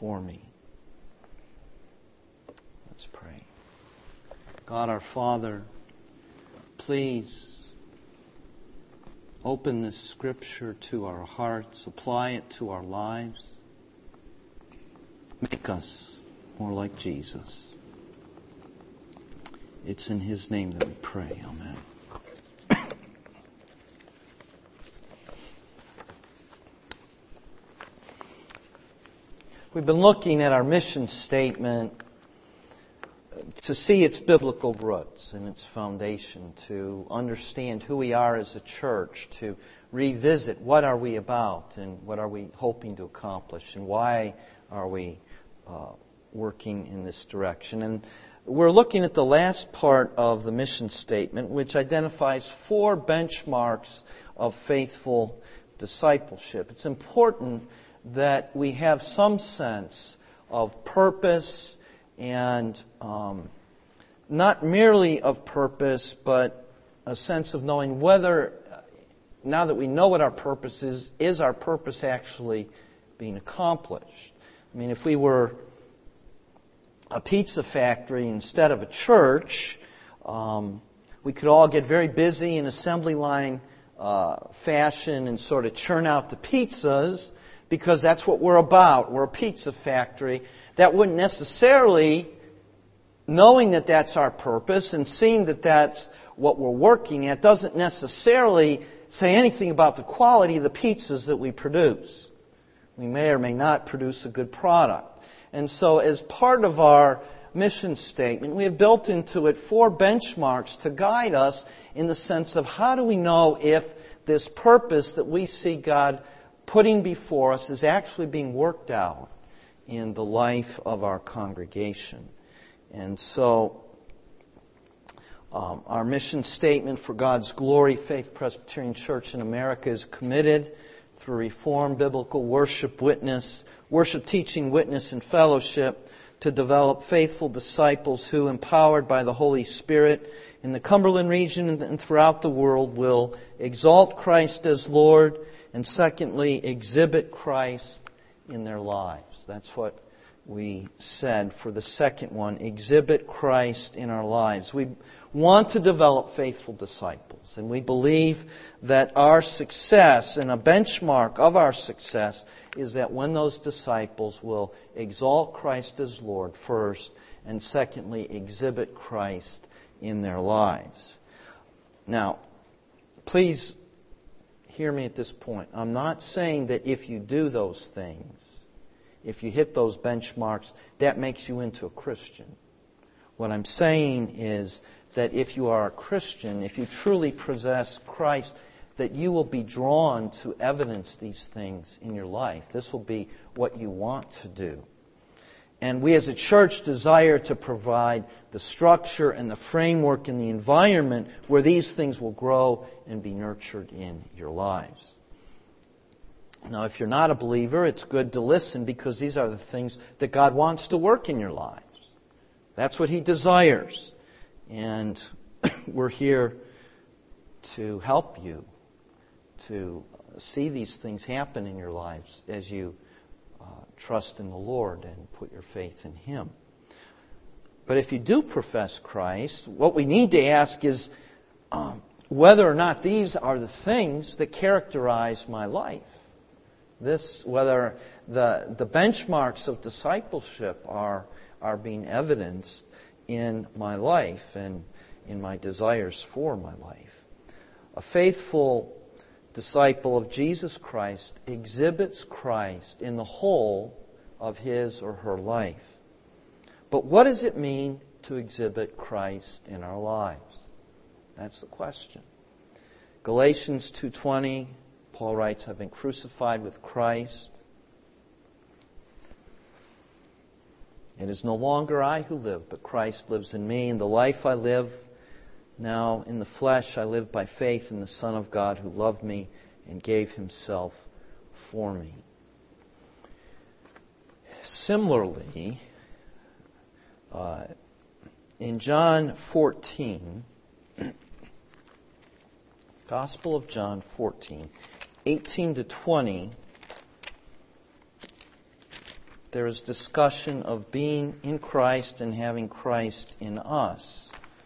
for me. Let's pray. God our Father, please open this Scripture to our hearts, apply it to our lives. Make us more like Jesus. It's in His name that we pray. Amen. We've been looking at our mission statement to see its biblical roots and its foundation, to understand who we are as a church, to revisit what are we about and what are we hoping to accomplish and why are we working in this direction. And we're looking at the last part of the mission statement, which identifies 4 benchmarks of faithful discipleship. It's important that we have some sense of purpose and not merely of purpose, but a sense of knowing whether, now that we know what our purpose is our purpose actually being accomplished? I mean, if we were a pizza factory instead of a church, we could all get very busy in assembly line fashion and sort of churn out the pizzas, because that's what we're about. We're a pizza factory. That wouldn't necessarily, knowing that that's our purpose and seeing that that's what we're working at, doesn't necessarily say anything about the quality of the pizzas that we produce. We may or may not produce a good product. And so as part of our mission statement, we have built into it 4 benchmarks to guide us in the sense of how do we know if this purpose that we see God putting before us is actually being worked out in the life of our congregation. And so our mission statement for God's Glory Faith Presbyterian Church in America is committed through Reformed Biblical Worship, Witness, Worship, Teaching, Witness, and Fellowship to develop faithful disciples who, empowered by the Holy Spirit in the Cumberland region and throughout the world, will exalt Christ as Lord, and secondly, exhibit Christ in their lives. That's what we said for the second one, exhibit Christ in our lives. We want to develop faithful disciples, and we believe that our success and a benchmark of our success is that when those disciples will exalt Christ as Lord first, and secondly, exhibit Christ in their lives. Now, please hear me at this point. I'm not saying that if you do those things, if you hit those benchmarks, that makes you into a Christian. What I'm saying is that if you are a Christian, if you truly possess Christ, that you will be drawn to evidence these things in your life. This will be what you want to do. And we as a church desire to provide the structure and the framework and the environment where these things will grow and be nurtured in your lives. Now, if you're not a believer, it's good to listen, because these are the things that God wants to work in your lives. That's what He desires. And we're here to help you to see these things happen in your lives as you trust in the Lord and put your faith in Him. But if you do profess Christ, what we need to ask is whether or not these are the things that characterize my life. Whether the benchmarks of discipleship are being evidenced in my life and in my desires for my life. A faithful disciple of Jesus Christ exhibits Christ in the whole of his or her life. But what does it mean to exhibit Christ in our lives? That's the question. Galatians 2:20, Paul writes, I've been crucified with Christ. It is no longer I who live, but Christ lives in me. And the life I live now in the flesh, I live by faith in the Son of God who loved me and gave Himself for me. Similarly, in John 14, Gospel of John 14, 18 to 20, there is discussion of being in Christ and having Christ in us.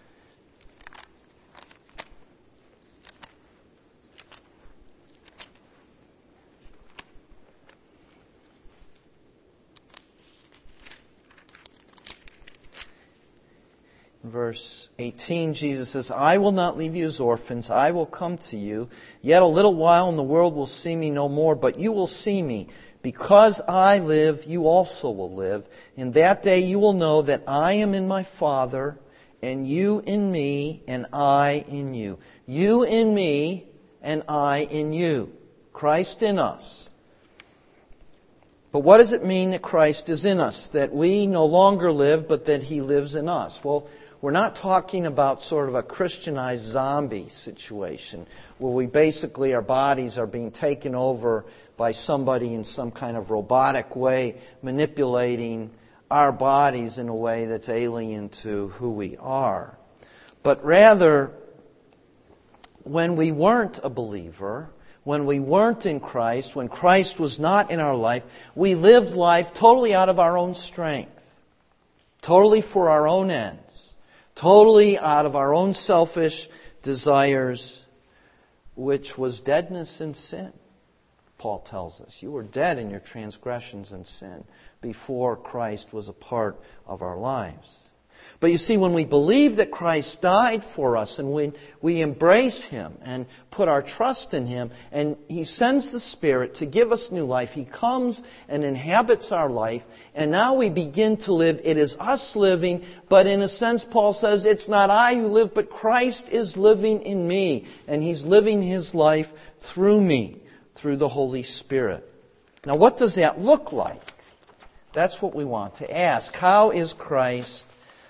Verse 18, Jesus says, I will not leave you as orphans. I will come to you. Yet a little while and the world will see me no more, but you will see me. Because I live, you also will live. In that day you will know that I am in my Father, and you in me, and I in you. You in me, and I in you. Christ in us. But what does it mean that Christ is in us? That we no longer live, but that He lives in us? Well, we're not talking about sort of a Christianized zombie situation where we basically, our bodies are being taken over by somebody in some kind of robotic way, manipulating our bodies in a way that's alien to who we are. But rather, when we weren't a believer, when we weren't in Christ, when Christ was not in our life, we lived life totally out of our own strength, totally for our own ends, totally out of our own selfish desires, which was deadness in sin. Paul tells us, you were dead in your transgressions and sin before Christ was a part of our lives. But you see, when we believe that Christ died for us and when we embrace Him and put our trust in Him and He sends the Spirit to give us new life, He comes and inhabits our life and now we begin to live. It is us living, but in a sense Paul says it's not I who live, but Christ is living in me and He's living His life through me, through the Holy Spirit. Now what does that look like? That's what we want to ask. How is Christ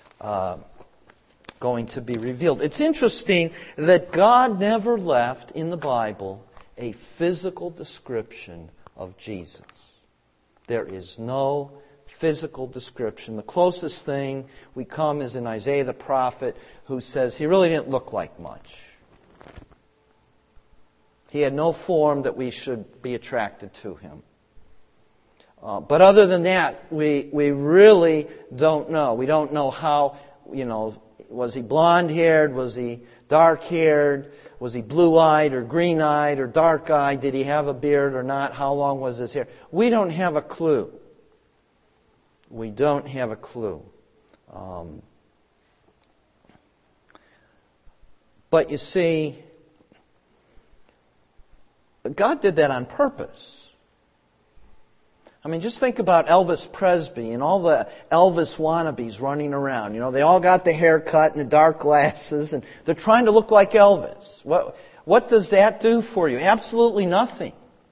going to be revealed? It's interesting that God never left in the Bible a physical description of Jesus. There is no physical description. The closest thing we come is in Isaiah the prophet, who says he really didn't look like much. He had no form that we should be attracted to Him. But other than that, we really don't know. We don't know how, was he blonde-haired? Was he dark-haired? Was he blue-eyed or green-eyed or dark-eyed? Did he have a beard or not? How long was his hair? We don't have a clue. We don't have a clue. But you see, God did that on purpose. I mean, just think about Elvis Presley and all the Elvis wannabes running around. They all got the haircut and the dark glasses, and they're trying to look like Elvis. What does that do for you? Absolutely nothing.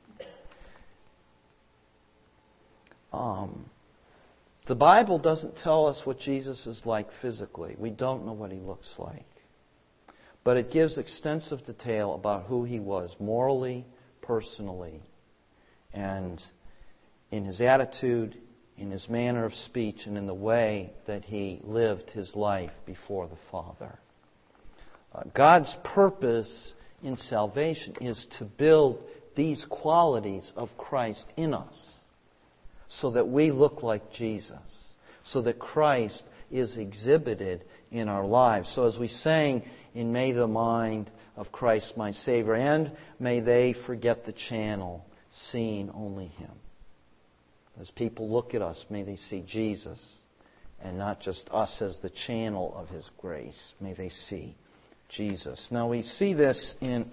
The Bible doesn't tell us what Jesus is like physically. We don't know what He looks like. But it gives extensive detail about who He was morally, personally, and in His attitude, in His manner of speech, and in the way that He lived His life before the Father. God's purpose in salvation is to build these qualities of Christ in us so that we look like Jesus, so that Christ is exhibited in our lives. So as we sang in May the Mind of Christ my Savior, and may they forget the channel, seeing only Him. As people look at us, may they see Jesus and not just us as the channel of His grace. May they see Jesus. Now we see this in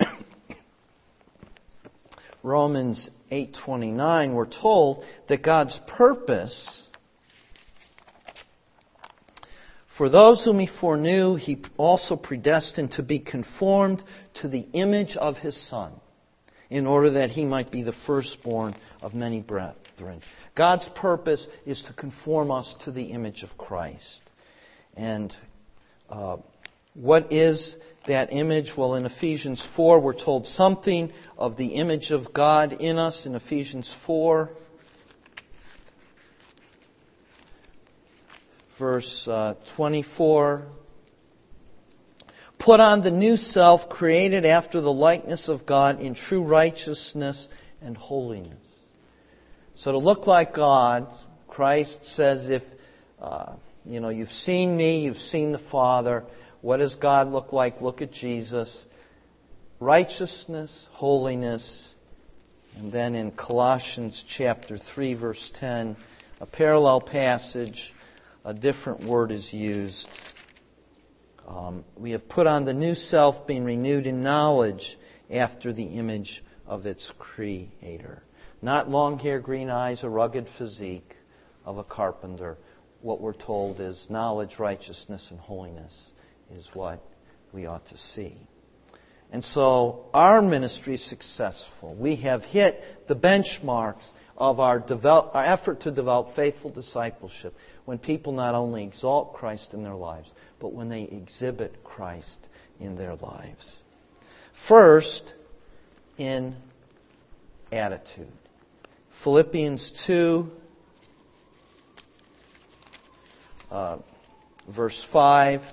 Romans 8:29. We're told that God's purpose, for those whom He foreknew, He also predestined to be conformed to the image of His Son, in order that He might be the firstborn of many brethren. God's purpose is to conform us to the image of Christ. And what is that image? Well, in Ephesians 4, we're told something of the image of God in us. In Ephesians 4, verse 24, put on the new self, created after the likeness of God in true righteousness and holiness. So to look like God, Christ says, if you've seen me, you've seen the Father. What does God look like? Look at Jesus. Righteousness, holiness. And then in Colossians chapter 3, verse 10, a parallel passage, a different word is used. We have put on the new self, being renewed in knowledge after the image of its Creator. Not long hair, green eyes, a rugged physique of a carpenter. What we're told is knowledge, righteousness, and holiness is what we ought to see. And so our ministry is successful. We have hit the benchmarks of our effort to develop faithful discipleship when people not only exalt Christ in their lives, but when they exhibit Christ in their lives. First, in attitude. Philippians 2, verse 5.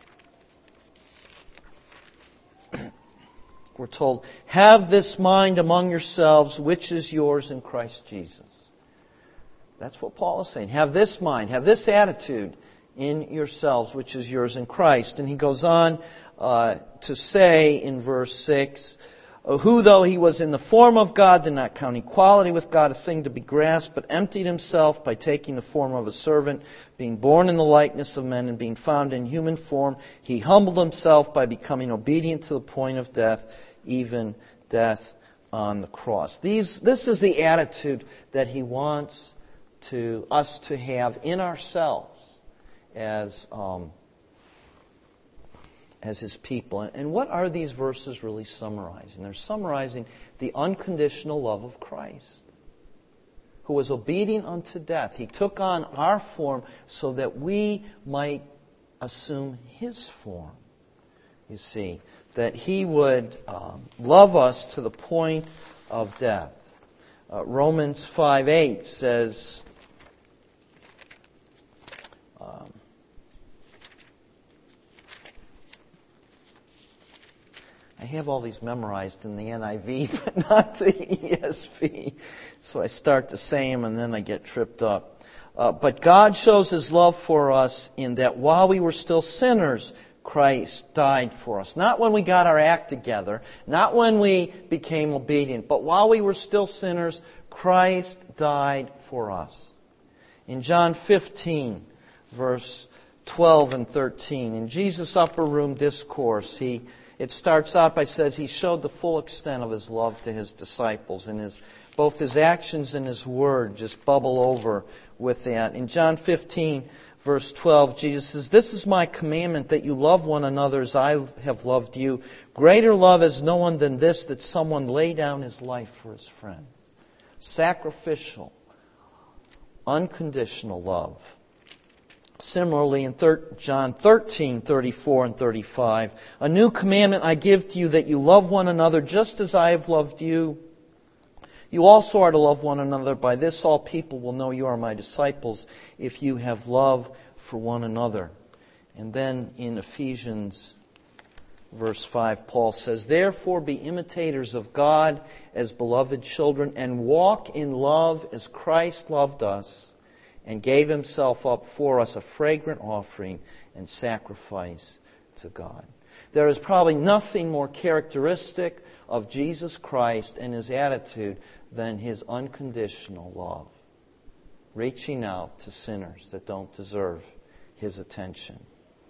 We're told, have this mind among yourselves, which is yours in Christ Jesus. That's what Paul is saying. Have this mind, have this attitude in yourselves, which is yours in Christ. And he goes on to say in verse 6, who, though he was in the form of God, did not count equality with God a thing to be grasped, but emptied himself by taking the form of a servant, being born in the likeness of men, and being found in human form, he humbled himself by becoming obedient to the point of death, even death on the cross. This is the attitude that he wants us to have in ourselves as his people. And what are these verses really summarizing? They're summarizing the unconditional love of Christ, who was obedient unto death. He took on our form so that we might assume His form. You see, that He would love us to the point of death. Romans 5:8 says, I have all these memorized in the NIV, but not the ESV. So I start to say them and then I get tripped up. But God shows His love for us in that while we were still sinners, Christ died for us. Not when we got our act together, not when we became obedient, but while we were still sinners, Christ died for us. In John 15, verse 12 and 13, in Jesus' upper room discourse, it starts out by says He showed the full extent of His love to His disciples, and both His actions and His word just bubble over with that. In John 15, verse 12, Jesus says, this is my commandment, that you love one another as I have loved you. Greater love has no one than this, that someone lay down his life for his friend. Sacrificial, unconditional love. Similarly, in John 13, 34 and 35, a new commandment I give to you, that you love one another just as I have loved you. You also are to love one another. By this all people will know you are my disciples, if you have love for one another. And then in Ephesians verse 5, Paul says, therefore be imitators of God as beloved children, and walk in love as Christ loved us, and gave Himself up for us, a fragrant offering and sacrifice to God. There is probably nothing more characteristic of Jesus Christ and His attitude than His unconditional love, reaching out to sinners that don't deserve His attention.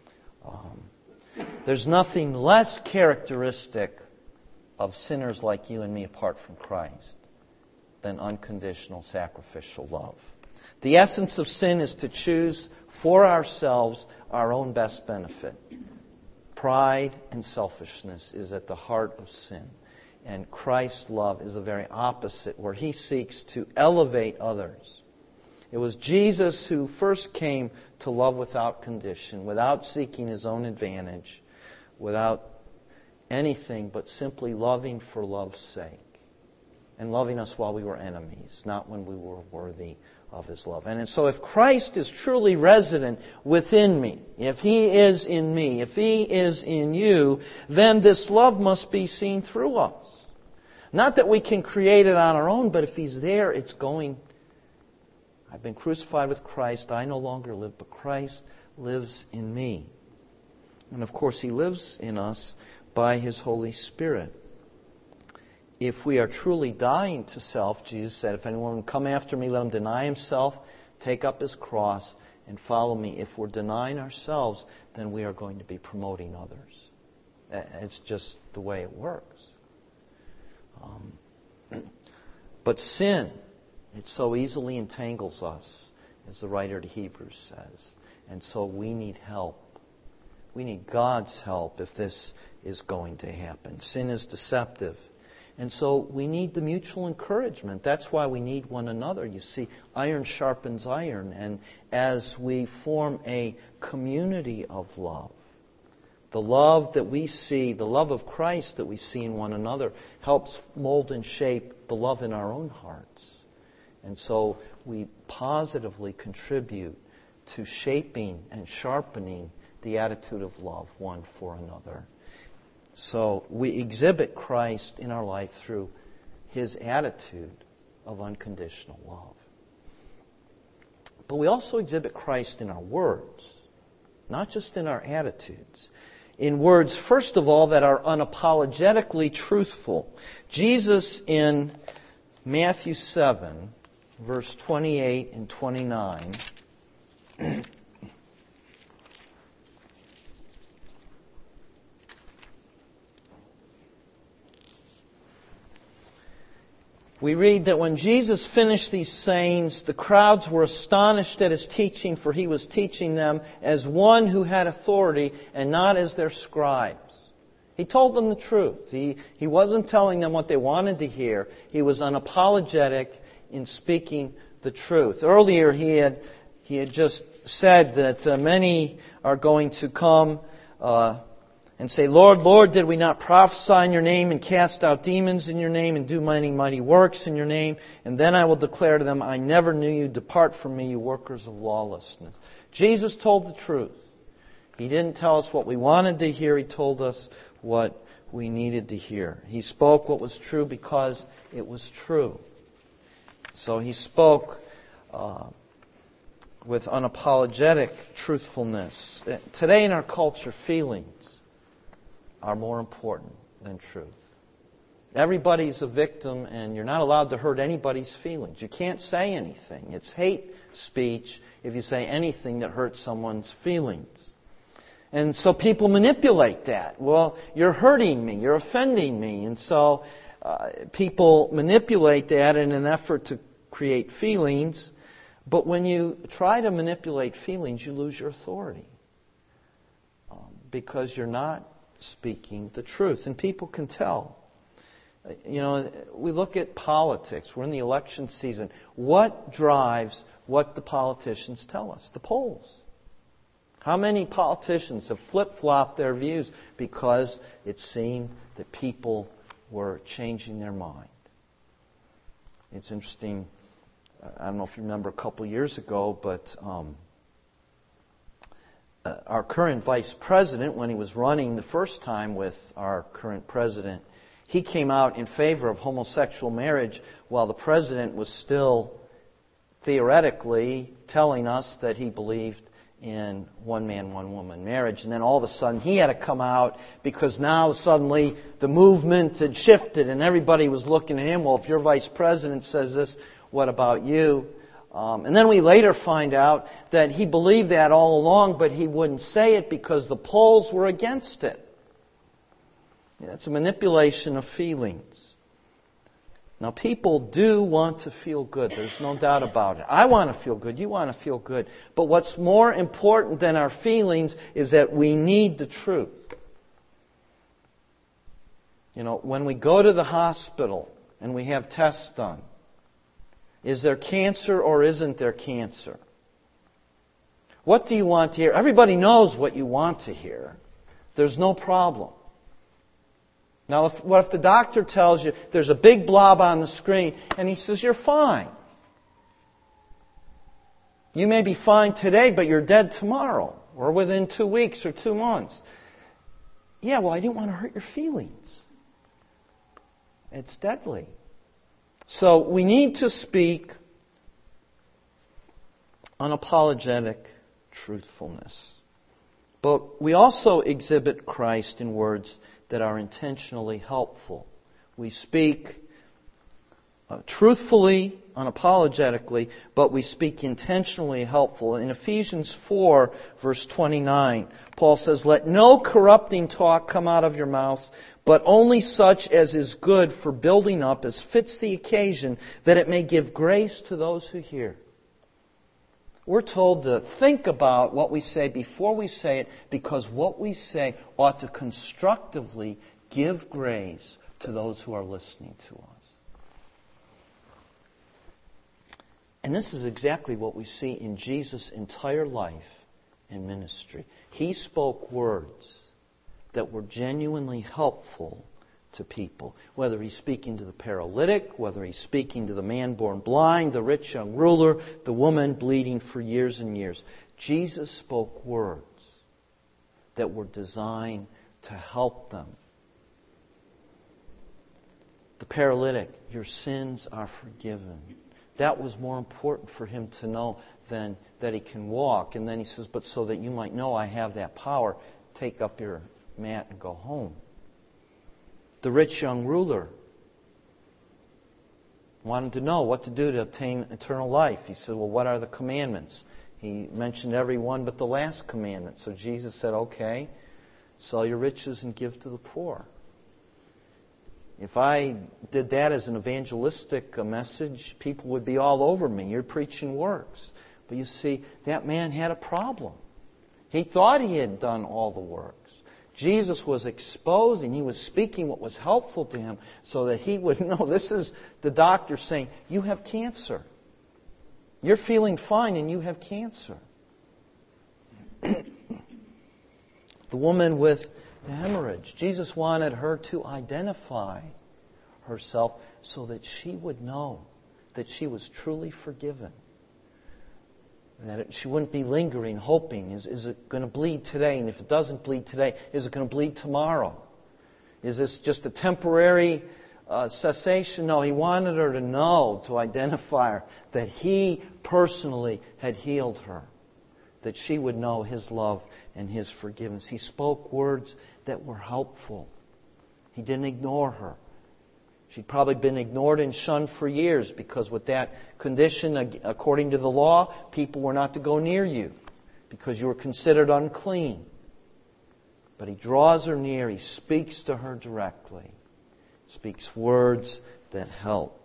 There's nothing less characteristic of sinners like you and me apart from Christ than unconditional sacrificial love. The essence of sin is to choose for ourselves our own best benefit. Pride and selfishness is at the heart of sin. And Christ's love is the very opposite, where He seeks to elevate others. It was Jesus who first came to love without condition, without seeking His own advantage, without anything but simply loving for love's sake. And loving us while we were enemies, not when we were worthy of His love. And so if Christ is truly resident within me, if He is in me, if He is in you, then this love must be seen through us. Not that we can create it on our own, but if He's there, it's going I've been crucified with Christ. I no longer live, but Christ lives in me. And of course, He lives in us by His Holy Spirit. If we are truly dying to self, Jesus said, if anyone will come after me, let him deny himself, take up his cross, and follow me. If we're denying ourselves, then we are going to be promoting others. It's just the way it works. But sin, it so easily entangles us, as the writer to Hebrews says. And so we need help. We need God's help if this is going to happen. Sin is deceptive. And so we need the mutual encouragement. That's why we need one another. You see, iron sharpens iron. And as we form a community of love, the love that we see, the love of Christ that we see in one another, helps mold and shape the love in our own hearts. And so we positively contribute to shaping and sharpening the attitude of love one for another. So we exhibit Christ in our life through His attitude of unconditional love. But we also exhibit Christ in our words, not just in our attitudes. In words, first of all, that are unapologetically truthful. Jesus in Matthew 7, verse 28 and 29, we read that when Jesus finished these sayings, the crowds were astonished at His teaching, for He was teaching them as one who had authority and not as their scribes. He told them the truth. He wasn't telling them what they wanted to hear. He was unapologetic in speaking the truth. Earlier he had just said that many are going to come and say, Lord, Lord, did we not prophesy in Your name and cast out demons in Your name and do many mighty works in Your name? And then I will declare to them, I never knew you. Depart from me, you workers of lawlessness. Jesus told the truth. He didn't tell us what we wanted to hear. He told us what we needed to hear. He spoke what was true because it was true. So He spoke with unapologetic truthfulness. Today in our culture, feelings are more important than truth. Everybody's a victim, and you're not allowed to hurt anybody's feelings. You can't say anything. It's hate speech if you say anything that hurts someone's feelings. And so people manipulate that. Well, you're hurting me, you're offending me. And so people manipulate that in an effort to create feelings. But when you try to manipulate feelings, you lose your authority. Because you're not speaking the truth. And people can tell. You know, we look at politics. We're in the election season. What drives what the politicians tell us? The polls. How many politicians have flip-flopped their views because it seemed that people were changing their mind? It's interesting. I don't know if you remember a couple years ago, but our current vice president, when he was running the first time with our current president, he came out in favor of homosexual marriage while the president was still theoretically telling us that he believed in one man, one woman marriage. And then all of a sudden he had to come out because now suddenly the movement had shifted and everybody was looking at him. Well, if your vice president says this, what about you? And then we later find out that he believed that all along, but he wouldn't say it because the polls were against it. It's a manipulation of feelings. Now, people do want to feel good. There's no doubt about it. I want to feel good. You want to feel good. But what's more important than our feelings is that we need the truth. You know, when we go to the hospital and we have tests done, is there cancer or isn't there cancer? What do you want to hear? Everybody knows what you want to hear. There's no problem. Now, what if the doctor tells you there's a big blob on the screen and he says you're fine? You may be fine today, but you're dead tomorrow or within 2 weeks or 2 months. Yeah, well, I didn't want to hurt your feelings. It's deadly. So we need to speak unapologetic truthfulness. But we also exhibit Christ in words that are intentionally helpful. We speak truthfully, unapologetically, but we speak intentionally helpful. In Ephesians 4, verse 29, Paul says, "Let no corrupting talk come out of your mouths, but only such as is good for building up as fits the occasion, that it may give grace to those who hear." We're told to think about what we say before we say it, because what we say ought to constructively give grace to those who are listening to us. And this is exactly what we see in Jesus' entire life and ministry. He spoke words that were genuinely helpful to people. Whether he's speaking to the paralytic, whether he's speaking to the man born blind, the rich young ruler, the woman bleeding for years and years. Jesus spoke words that were designed to help them. The paralytic, your sins are forgiven. That was more important for him to know than that he can walk. And then he says, but so that you might know I have that power, take up your mat and go home. The rich young ruler wanted to know what to do to obtain eternal life. He said, well, what are the commandments? He mentioned every one but the last commandment. So Jesus said, okay, sell your riches and give to the poor. If I did that as an evangelistic message, people would be all over me. You're preaching works. But you see, that man had a problem. He thought he had done all the works. Jesus was exposing, he was speaking what was helpful to him so that he would know. This is the doctor saying, you have cancer. You're feeling fine and you have cancer. The woman with the hemorrhage. Jesus wanted her to identify herself so that she would know that she was truly forgiven. That she wouldn't be lingering, hoping, is it going to bleed today? And if it doesn't bleed today, is it going to bleed tomorrow? Is this just a temporary cessation? No, he wanted her to know, to identify her, that he personally had healed her. That she would know his love and his forgiveness. He spoke words that were helpful. He didn't ignore her. She'd probably been ignored and shunned for years because with that condition, according to the law, people were not to go near you because you were considered unclean. But he draws her near. He speaks to her directly. Speaks words that help.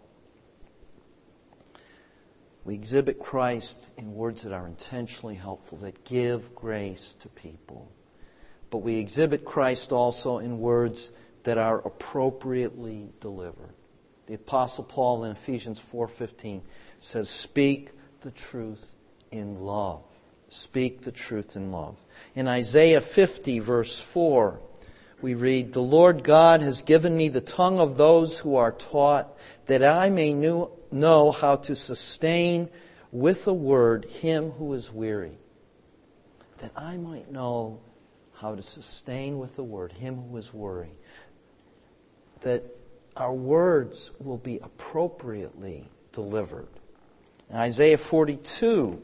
We exhibit Christ in words that are intentionally helpful, that give grace to people. But we exhibit Christ also in words that are appropriately delivered. The Apostle Paul in Ephesians 4:15 says, speak the truth in love. Speak the truth in love. In Isaiah 50, verse 4, we read, the Lord God has given me the tongue of those who are taught, that I may know how to sustain with a word him who is weary. That I might know how to sustain with a word him who is weary. That our words will be appropriately delivered. In Isaiah 42,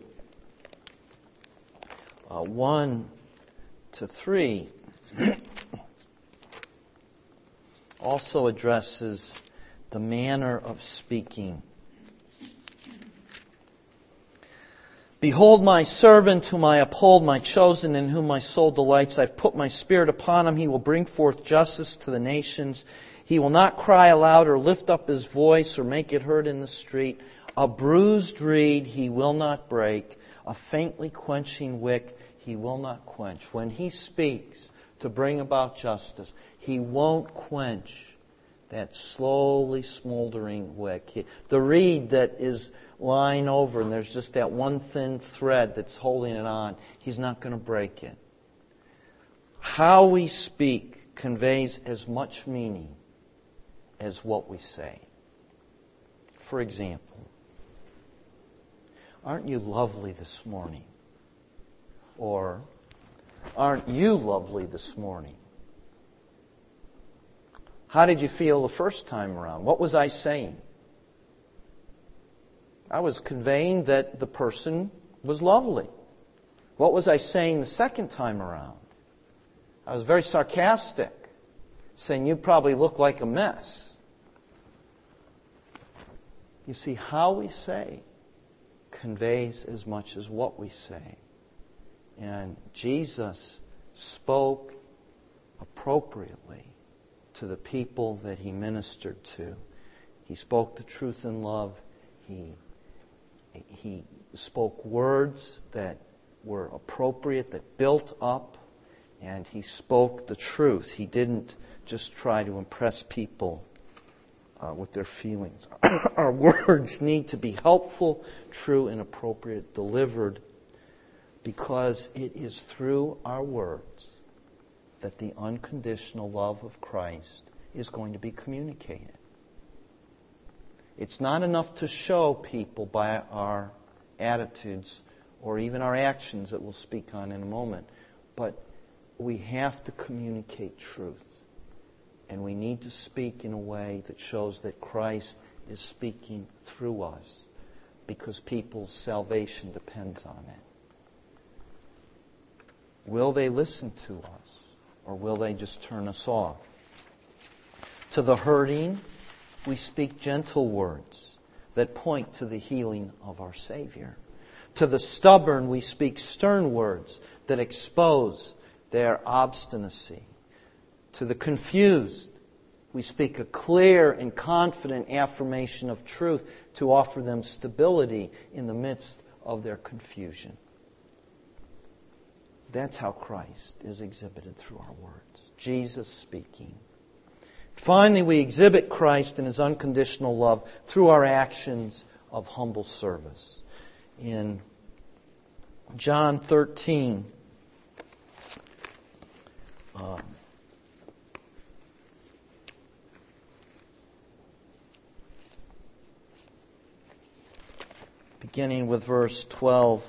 1-3, also addresses the manner of speaking. Behold my servant whom I uphold, my chosen in whom my soul delights. I've put my spirit upon him. He will bring forth justice to the nations. He will not cry aloud or lift up his voice or make it heard in the street. A bruised reed he will not break. A faintly quenching wick he will not quench. When he speaks to bring about justice, he won't quench that slowly smoldering wick. The reed that is lying over and there's just that one thin thread that's holding it on, he's not going to break it. How we speak conveys as much meaning as what we say. For example, aren't you lovely this morning? Or, aren't you lovely this morning? How did you feel the first time around? What was I saying? I was conveying that the person was lovely. What was I saying the second time around? I was very sarcastic, saying you probably look like a mess. You see, how we say conveys as much as what we say. And Jesus spoke appropriately to the people that He ministered to. He spoke the truth in love. He spoke words that were appropriate, that built up, and He spoke the truth. He didn't just try to impress people with their feelings. Our words need to be helpful, true, and appropriate, delivered, because it is through our words that the unconditional love of Christ is going to be communicated. It's not enough to show people by our attitudes or even our actions that we'll speak on in a moment, but we have to communicate truth. And we need to speak in a way that shows that Christ is speaking through us, because people's salvation depends on it. Will they listen to us, or will they just turn us off? To the hurting, we speak gentle words that point to the healing of our Savior. To the stubborn, we speak stern words that expose their obstinacy. To the confused, we speak a clear and confident affirmation of truth to offer them stability in the midst of their confusion. That's how Christ is exhibited through our words. Jesus speaking. Finally, we exhibit Christ in His unconditional love through our actions of humble service. In John 13, beginning with verse 12,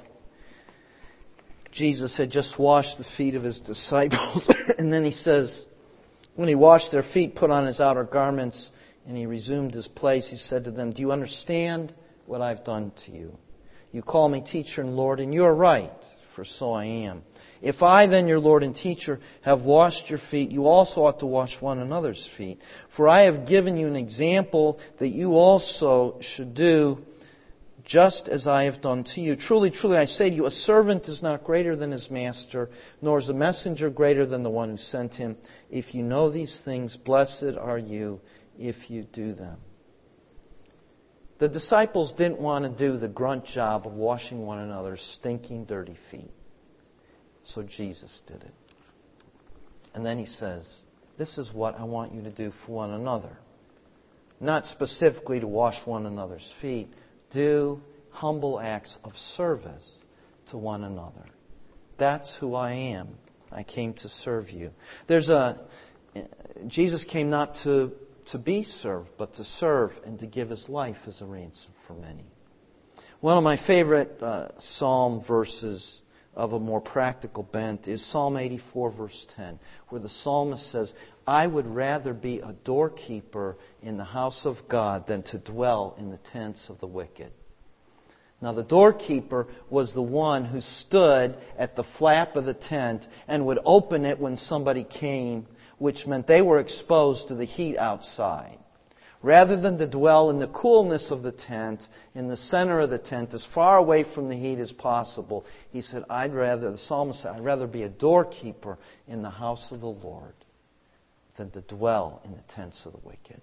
Jesus had just washed the feet of His disciples, and then He says, when He washed their feet, put on His outer garments, and He resumed His place, He said to them, "Do you understand what I've done to you? You call me teacher and Lord, and you are right, for so I am. If I then, your Lord and teacher, have washed your feet, you also ought to wash one another's feet. For I have given you an example that you also should do just as I have done to you. Truly, truly, I say to you, a servant is not greater than his master, nor is a messenger greater than the one who sent him. If you know these things, blessed are you if you do them." The disciples didn't want to do the grunt job of washing one another's stinking, dirty feet. So Jesus did it. And then He says, this is what I want you to do for one another. Not specifically to wash one another's feet. Do humble acts of service to one another. That's who I am. I came to serve you. Jesus came not to be served, but to serve and to give His life as a ransom for many. One of my favorite psalm verses of a more practical bent is Psalm 84, verse 10, where the psalmist says, "I would rather be a doorkeeper in the house of God than to dwell in the tents of the wicked." Now, the doorkeeper was the one who stood at the flap of the tent and would open it when somebody came, which meant they were exposed to the heat outside. Rather than to dwell in the coolness of the tent, in the center of the tent, as far away from the heat as possible, he said, the psalmist said, I'd rather be a doorkeeper in the house of the Lord than to dwell in the tents of the wicked.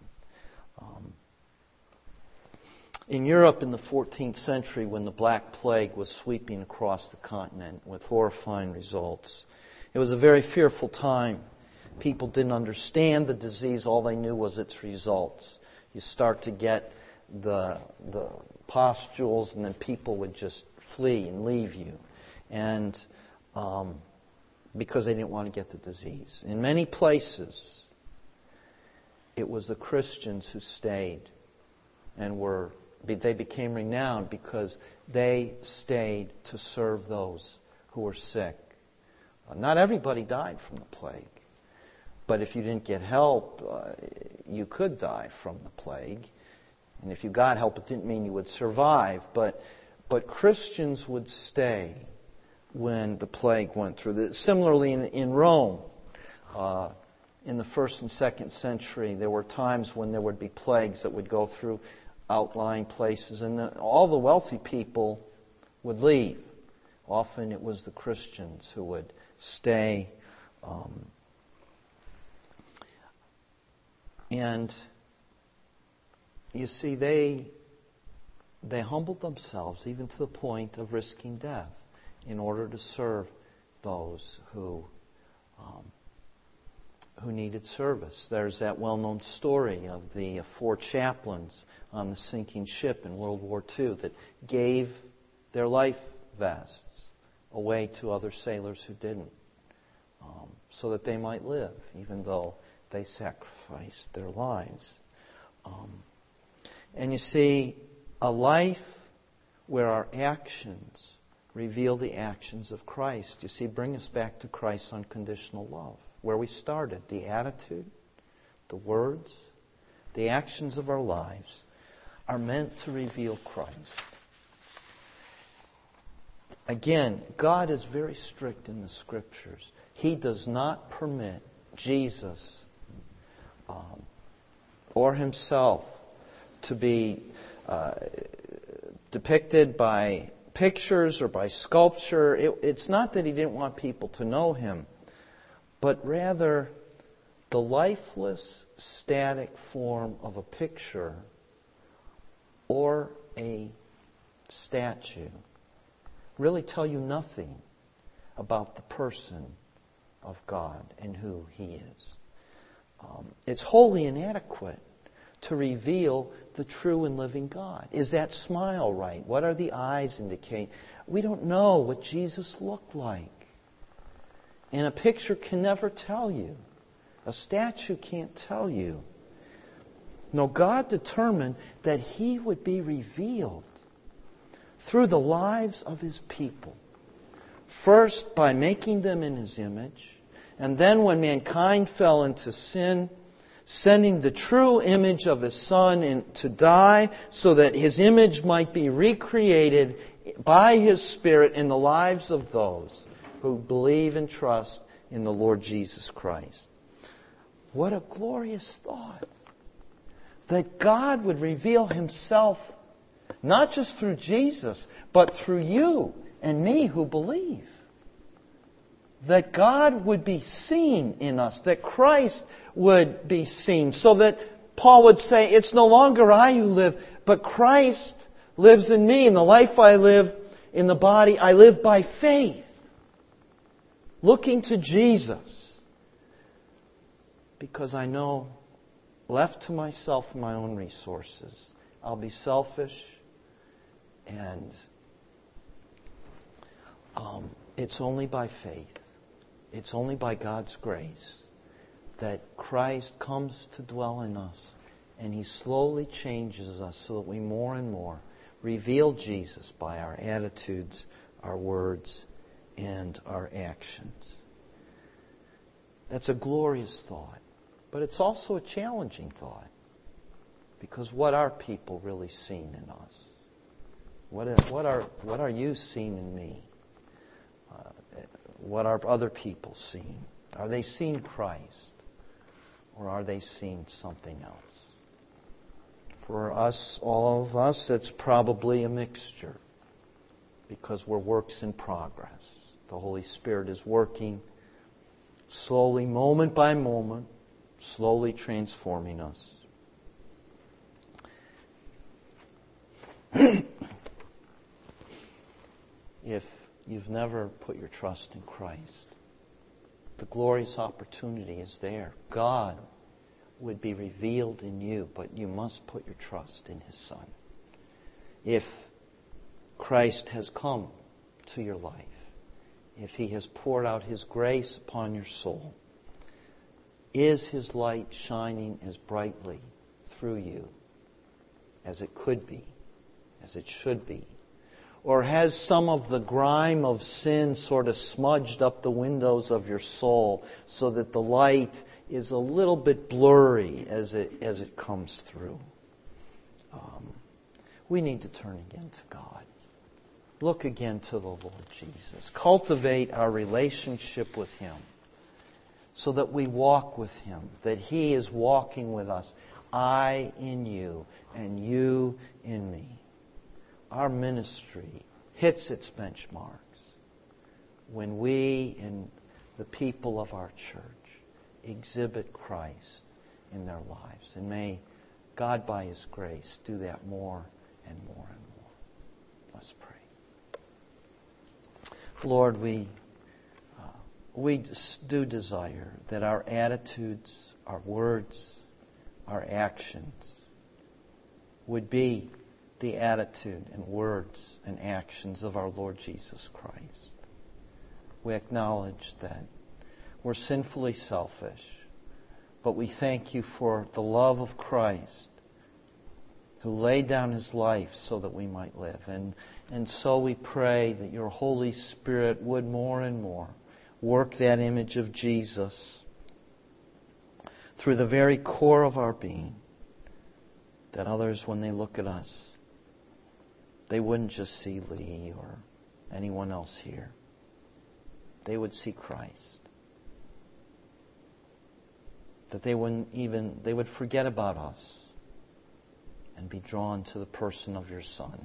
In Europe in the 14th century, when the Black Plague was sweeping across the continent with horrifying results, it was a very fearful time. People didn't understand the disease. All they knew was its results. You start to get the pustules, and then people would just flee and leave you, and because they didn't want to get the disease. In many places, it was the Christians who stayed and they became renowned because they stayed to serve those who were sick. Not everybody died from the plague. But if you didn't get help, you could die from the plague. And if you got help, it didn't mean you would survive. But But Christians would stay when the plague went through. Similarly, in Rome, in the 1st and 2nd century, there were times when there would be plagues that would go through outlying places, and all the wealthy people would leave. Often it was the Christians who would stay. And you see, they humbled themselves even to the point of risking death in order to serve those who needed service. There's that well-known story of the 4 chaplains on the sinking ship in World War II that gave their life vests away to other sailors who didn't, so that they might live, even though they sacrificed their lives. And you see, a life where our actions reveal the actions of Christ, you see, bring us back to Christ's unconditional love, where we started. The attitude, the words, the actions of our lives are meant to reveal Christ. Again, God is very strict in the Scriptures. He does not permit Jesus or Himself to be depicted by pictures or by sculpture. It's not that He didn't want people to know Him, but rather the lifeless, static form of a picture or a statue really tell you nothing about the person of God and who He is. It's wholly inadequate to reveal the true and living God. Is that smile right? What are the eyes indicate? We don't know what Jesus looked like. And a picture can never tell you. A statue can't tell you. No, God determined that He would be revealed through the lives of His people. First, by making them in His image. And then when mankind fell into sin, sending the true image of His Son to die so that His image might be recreated by His Spirit in the lives of those who believe and trust in the Lord Jesus Christ. What a glorious thought! That God would reveal Himself not just through Jesus, but through you and me who believe. That God would be seen in us, that Christ would be seen, so that Paul would say, it's no longer I who live, but Christ lives in me. In the life I live in the body, I live by faith, looking to Jesus. Because I know, left to myself and my own resources, I'll be selfish, and it's only by faith, it's only by God's grace that Christ comes to dwell in us, and He slowly changes us so that we more and more reveal Jesus by our attitudes, our words, and our actions. That's a glorious thought, but it's also a challenging thought, because what are people really seeing in us? What are you seeing in me? What are other people seeing? Are they seeing Christ? Or are they seeing something else? For us, all of us, it's probably a mixture. Because we're works in progress. The Holy Spirit is working slowly, moment by moment, slowly transforming us. If you've never put your trust in Christ, the glorious opportunity is there. God would be revealed in you, but you must put your trust in His Son. If Christ has come to your life, if He has poured out His grace upon your soul, is His light shining as brightly through you as it could be, as it should be? Or has some of the grime of sin sort of smudged up the windows of your soul so that the light is a little bit blurry as it comes through? We need to turn again to God. look again to the Lord Jesus. Cultivate our relationship with Him so that we walk with Him, that He is walking with us. I in you and you in me. Our ministry hits its benchmarks when we and the people of our church exhibit Christ in their lives. And may God, by His grace, do that more and more and more. Let's pray. Lord, we do desire that our attitudes, our words, our actions would be the attitude and words and actions of our Lord Jesus Christ. We acknowledge that we're sinfully selfish, but we thank You for the love of Christ who laid down His life so that we might live. And so we pray that Your Holy Spirit would more and more work that image of Jesus through the very core of our being, that others, when they look at us, they wouldn't just see Lee or anyone else here. They would see Christ. That they would forget about us and be drawn to the person of Your Son,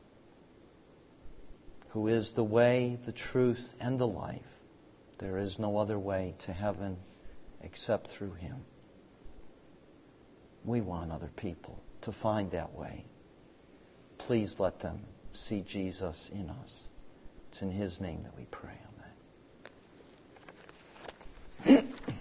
who is the way, the truth, and the life. There is no other way to heaven except through Him. We want other people to find that way. Please let them see Jesus in us. It's in His name that we pray. Amen.